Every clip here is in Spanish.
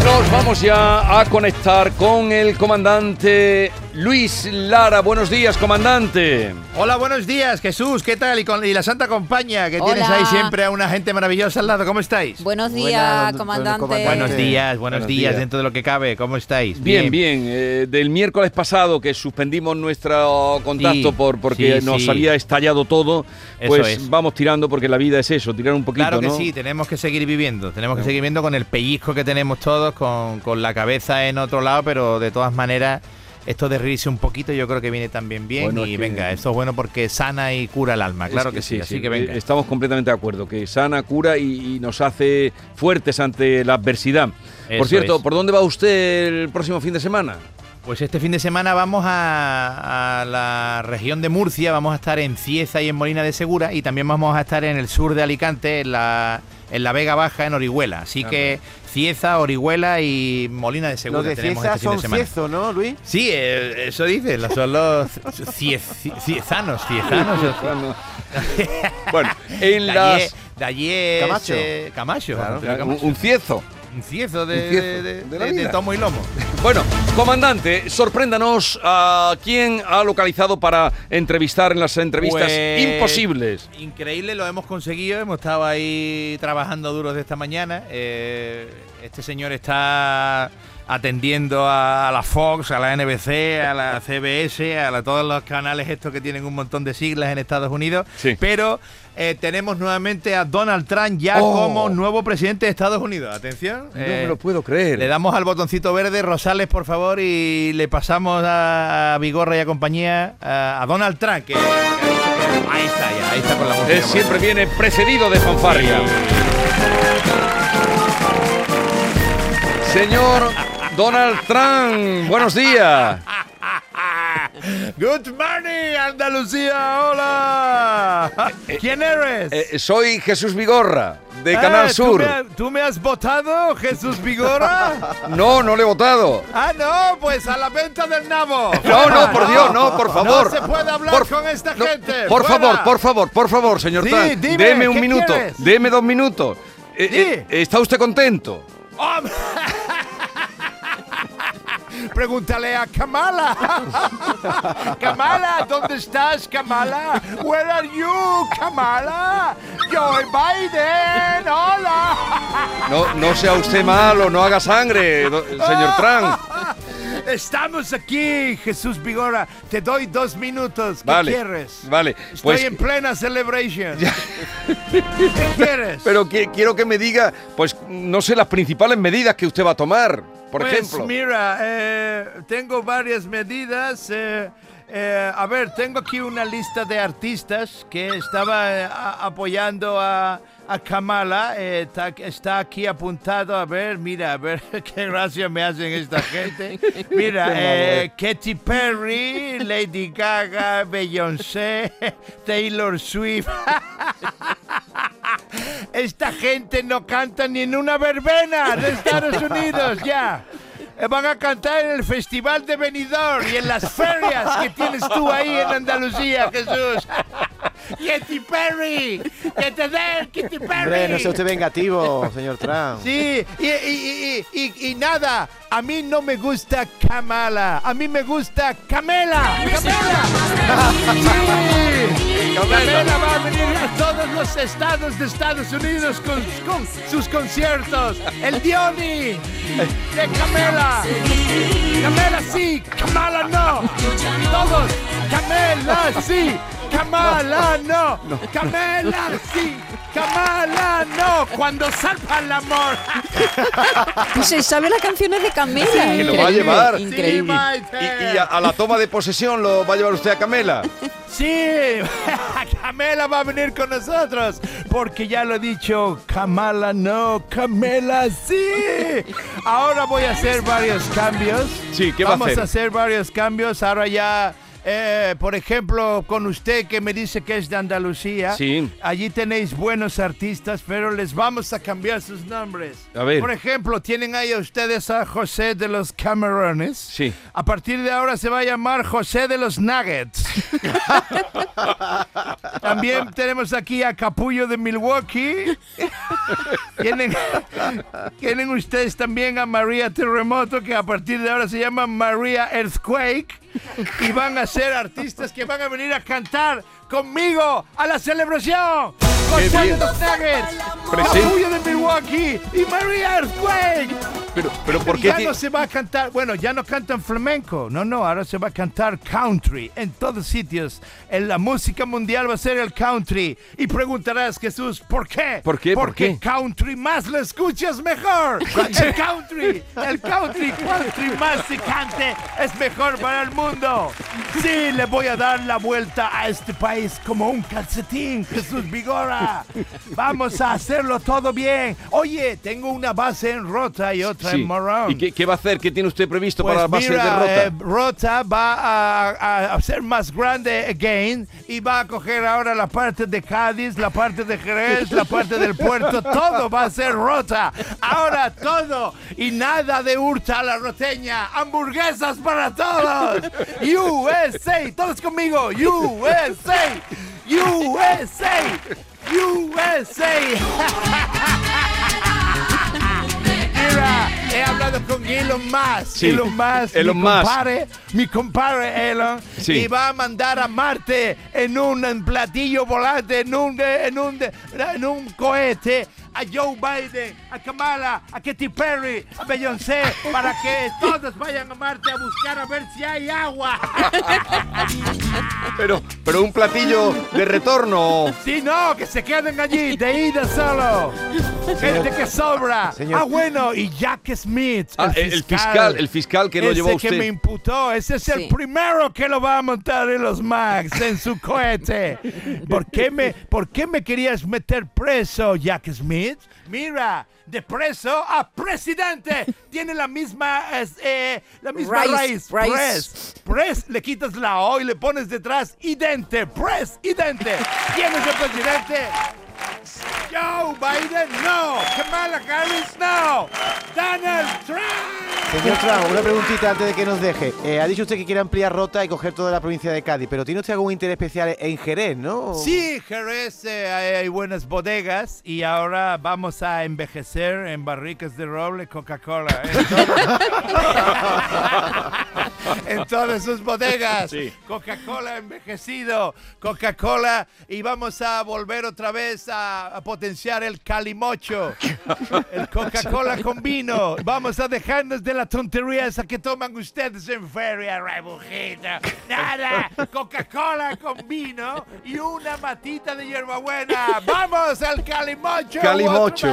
Nos vamos ya a conectar con el comandante Luis Lara. Buenos días, comandante. Hola, buenos días, Jesús. ¿Qué tal? Y la Santa Compañía, que tienes ahí siempre a una gente maravillosa al lado. ¿Cómo estáis? Buenos días, comandante. Buenos días, dentro de lo que cabe. ¿Cómo estáis? Bien. Del miércoles pasado que suspendimos nuestro contacto porque nos había estallado todo, pues vamos tirando porque la vida es eso, tirar un poquito, Claro que ¿no? sí, tenemos que seguir viviendo. Tenemos que seguir viviendo con el pellizco que tenemos todos, con la cabeza en otro lado, pero de todas maneras esto de reírse un poquito yo creo que viene también bien. Bueno, venga, esto es bueno porque sana y cura el alma, claro que sí, así que venga. Estamos completamente de acuerdo, que sana, cura y nos hace fuertes ante la adversidad. Por cierto, ¿por dónde va usted el próximo fin de semana? Pues este fin de semana vamos a la región de Murcia, vamos a estar en Cieza y en Molina de Segura, y también vamos a estar en el sur de Alicante, en la Vega Baja, en Orihuela. Así que Cieza, Orihuela y Molina de Segura. Los de Cieza son ciezo, ¿no, Luis? Sí, eso dicen, son los ciezanos. Bueno, en las... De allí es Camacho. Claro. Un ciezo. Un ciezo de tomo y lomo. Bueno, comandante, sorpréndanos a quién ha localizado para entrevistar en las entrevistas imposibles. Increíble, lo hemos conseguido, hemos estado ahí trabajando duro desde esta mañana. Este señor está atendiendo a la Fox, a la NBC, a la CBS, a todos los canales estos que tienen un montón de siglas en Estados Unidos. Sí. Pero tenemos nuevamente a Donald Trump ya como nuevo presidente de Estados Unidos. Atención. No me lo puedo creer. Le damos al botoncito verde, Rosales, por favor, y le pasamos a Vigorra y a compañía a Donald Trump. Ahí está con la música. Él siempre viene precedido de fanfarria. Señor Donald Trump, buenos días. Good morning, Andalucía, hola. ¿Quién eres? Soy Jesús Vigorra, de Canal Sur. ¿Tú me has votado, Jesús Vigorra? No le he votado. No, pues a la venta del nabo. No, por Dios, no, por favor. No se puede hablar con esta gente. Por favor, señor Trump. Deme un minuto, deme 2 minutos. ¿Está usted contento? Pregúntale a Kamala. Kamala, ¿dónde estás, Kamala? Where are you, Kamala? Joe Biden, hola. No sea usted malo, no haga sangre, señor Trump. Estamos aquí, Jesús Vigorra. Te doy 2 minutos. ¿Qué quieres? Vale. Estoy en plena celebration. ¿Qué quieres? Pero quiero que me diga, pues, no sé, las principales medidas que usted va a tomar, por ejemplo. Pues mira, tengo varias medidas. A ver, tengo aquí una lista de artistas que estaba apoyando a Kamala. Está aquí apuntado. A ver qué gracia me hacen esta gente. Mira, Katy Perry, Lady Gaga, Beyoncé, Taylor Swift. Esta gente no canta ni en una verbena de Estados Unidos, ya. Van a cantar en el Festival de Benidorm y en las ferias que tienes tú ahí en Andalucía, Jesús. ¡Katy Perry! ¡Que te den, Katy Perry! Hombre, no sea usted vengativo, señor Trump. Sí, y nada, a mí no me gusta Kamala, a mí me gusta Camela. Kamela va a venir a todos los estados de Estados Unidos con sus conciertos. El Diony de Kamela. Kamela sí, Kamala no. Todos, Kamela sí. Kamala no. Kamela sí. Kamala no. Cuando salva el amor. Se sabe las canciones de Camela. Sí, lo va a llevar. Increíble. Y a la toma de posesión lo va a llevar usted a Kamela. Sí, Kamela va a venir con nosotros, porque ya lo he dicho, Kamala no, Kamela sí. Ahora voy a hacer varios cambios. Sí, ¿qué va a hacer? Vamos a hacer varios cambios. Ahora ya por ejemplo, con usted que me dice que es de Andalucía, sí. Allí tenéis buenos artistas, pero les vamos a cambiar sus nombres. A ver. Por ejemplo, tienen ahí ustedes a José de los Camarones. Sí. A partir de ahora se va a llamar José de los Nuggets. También tenemos aquí a Capullo de Milwaukee. Tienen ustedes también a María Terremoto, que a partir de ahora se llama María Earthquake. Y van a ser artistas que van a venir a cantar conmigo a la celebración. José de los Nuggets, Capullo de Milwaukee y María Earthquake. Pero ¿por qué? Ya no se va a cantar, bueno, ya no cantan flamenco, no, ahora se va a cantar country en todos sitios. En la música mundial va a ser el country. Y preguntarás, Jesús, ¿por qué? ¿Por qué? Porque country más lo escuchas mejor. El country más se cante es mejor para el mundo. Sí, le voy a dar la vuelta a este país como un calcetín, Jesús Vigora. Vamos a hacerlo todo bien. Oye, tengo una base en Rota y otra en Morón. ¿Y qué va a hacer? ¿Qué tiene usted previsto Pues para la base de Rota? Rota va a ser más grande again y va a coger ahora la parte de Cádiz, la parte de Jerez, la parte del puerto. Todo va a ser Rota. Ahora todo. Y nada de hurta a la roteña. Hamburguesas para todos. USA. Todos conmigo. USA. USA. USA. Mira, he hablado con Elon Musk. Sí, Elon Musk. Mi compadre Elon. Sí. Y va a mandar a Marte en un platillo volante, en un cohete, a Joe Biden, a Kamala, a Katy Perry, a Beyoncé, para que todos vayan a Marte a buscar a ver si hay agua. Pero un platillo de retorno. Sí, no, que se queden allí, de ida solo. Gente que sobra. Señor. Bueno, y Jack Smith, El fiscal que lo llevó a ese usted. que me imputó, ese es el primero que lo va a montar en los Max, en su cohete. ¿Por qué me querías meter preso, Jack Smith? Mira, de preso a presidente. Tiene la misma raíz. Pres, le quitas la O y le pones detrás idente. Presidente. ¿Quién es el presidente? Joe Biden, no. Kamala Harris, no. Donald Trump. Señor Trump, una preguntita antes de que nos deje. Ha dicho usted que quiere ampliar Rota y coger toda la provincia de Cádiz, pero ¿tiene usted algún interés especial en Jerez, no? Sí, Jerez, hay buenas bodegas y ahora vamos a envejecer en barricas de roble Coca-Cola. En todas sus bodegas. Sí. Coca-Cola envejecido. Coca-Cola y vamos a volver otra vez a potenciar el calimocho. El Coca-Cola con vino. Vamos a dejarnos de la tontería esa que toman ustedes en Feria, Rebujito. Nada. Coca-Cola con vino y una matita de hierbabuena. ¡Vamos al calimocho! Calimocho.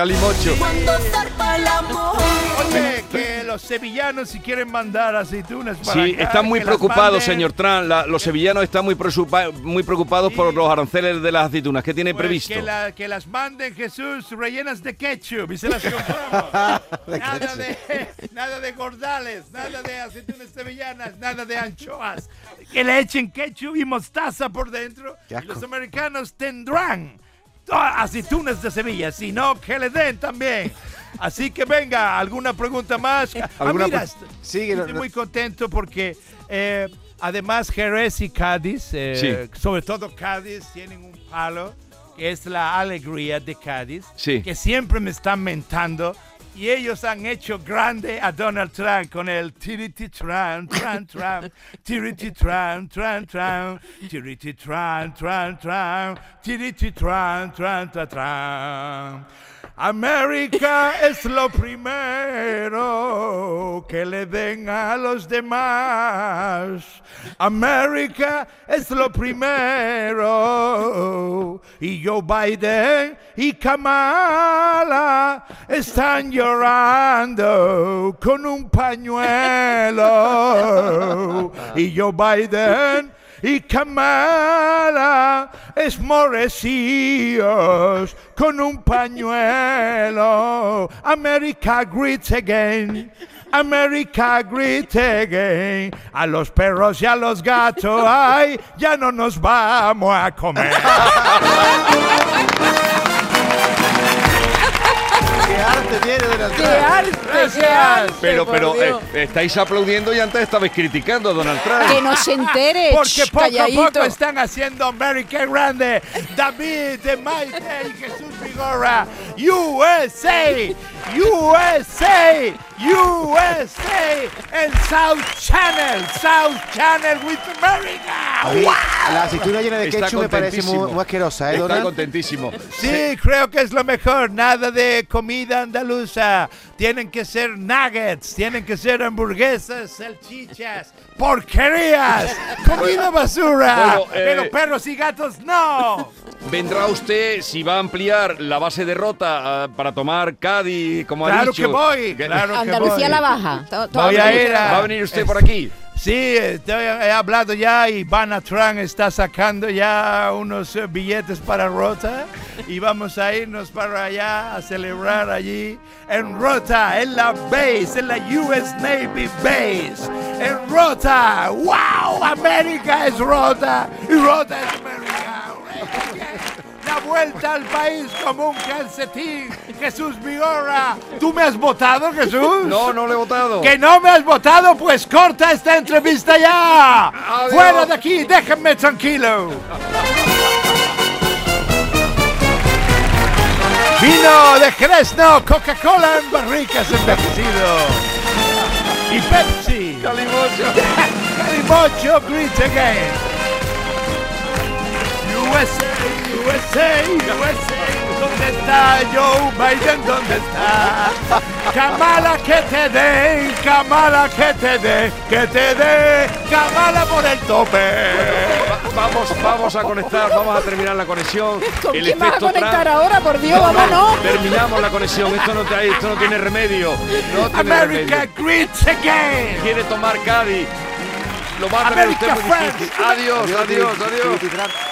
Oye, que los sevillanos si quieren mandar aceitunas para Sí, acá, están muy que las preocupados, manden. señor Trump. Los sevillanos están muy preocupados por los aranceles de las aceitunas. ¿Qué tiene Pues previsto? que las manden, Jesús, rellenas de ketchup y se las compramos. Nada de gordales, nada de aceitunas sevillanas, nada de anchoas. Que le echen ketchup y mostaza por dentro. Qué asco. Los americanos tendrán aceitunas de Sevilla, sino que le den también. Así que venga, ¿alguna pregunta más? Mira, Sí, estoy muy contento porque además Jerez y Cádiz, sobre todo Cádiz, tienen un palo que es la alegría de Cádiz, que siempre me están mentando. Y ellos han hecho grande a Donald Trump con el tiriti Trump, Trump, Trump, tiriti Trump, Trump, Trump, tiriti Trump, Trump, Trump, tiriti Trump, Trump, Trump, Trump. América es lo primero que le den a los demás. América es lo primero. Y Joe Biden y Kamala están llorando con un pañuelo. Y Joe Biden y Kamala esmorecíos con un pañuelo. America great again. America great again. A los perros y a los gatos, ay, ya no nos vamos a comer. ¡Qué arte tiene Donald ¡Qué Trump! arte! Gracias. ¡Qué arte! Pero por Dios! estáis aplaudiendo y antes estabais criticando a Donald Trump. Que no se entere. Porque poco calladito. a poco están haciendo América grande. David de Maite y Jesús Vigorra. USA, USA, USA. El South Channel with America. A mí, la aceituna llena de Está ketchup me parece contentísimo. muy asquerosa, ¿eh, Está Donald? contentísimo. Sí, creo que es lo mejor. Nada de comida andaluza. Tienen que ser nuggets, tienen que ser hamburguesas, salchichas, porquerías, comida basura. Bueno, Pero perros y gatos no. Vendrá usted, si va a ampliar la base de Rota para tomar Cádiz, como ha Claro dicho. que voy, claro que Andalucía voy. la baja. Voy a ir ¿Va a venir usted por aquí? Sí, he hablado ya y Banatran está sacando ya unos billetes para Rota y vamos a irnos para allá a celebrar allí en Rota, en la base, en la US Navy Base, en Rota. ¡Wow! América es Rota y Rota es América. La vuelta al país como un calcetín. Jesús Vigorra, ¿tú me has votado, Jesús? No, no le he votado. ¿Que no me has votado? Pues corta esta entrevista ya. Adiós. Fuera de aquí, déjenme tranquilo. Vino de Fresno, Coca-Cola en barricas envejecido. Y Pepsi. Calimocho. Calimocho, great again. USA, USA, USA. ¿Dónde está Joe Biden? ¿Dónde está? Kamala, que te dé, Kamala, que te dé, Kamala por el tope. Vamos a conectar, vamos a terminar la conexión. ¿Con El quién vas a efecto conectar Trump. ahora? Por Dios, vámonos. Terminamos la conexión. Esto no tiene remedio. No tiene America remedio. great again. Quiere tomar Cádiz. Lo va a tener usted America muy difícil. first. Adiós. Trump.